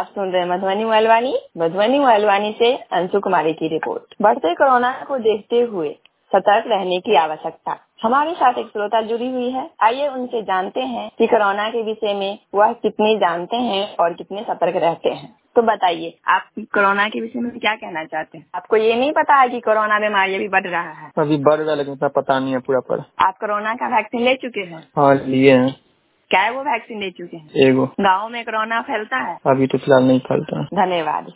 आप सुन रहे हैं मधुबनी वालवानी से अंशु कुमारी की रिपोर्ट। बढ़ते कोरोना को देखते हुए सतर्क रहने की आवश्यकता। हमारे साथ एक श्रोता जुड़ी हुई है, आइए उनसे जानते हैं कि कोरोना के विषय में वह कितने जानते हैं और कितने सतर्क रहते हैं। तो बताइए, आप कोरोना के विषय में क्या कहना चाहते हैं? आपको ये नहीं पता है कि कोरोना बीमारी अभी बढ़ रहा है? अभी बढ़ रहा है लेकिन इतना पता नहीं है पूरा पर। आप कोरोना का वैक्सीन ले चुके हैं? हाँ लिए हैं। क्या वो वैक्सीन ले चुके हैं? एगो। गाँव में कोरोना फैलता है? अभी तो फिलहाल नहीं फैलता। धन्यवाद।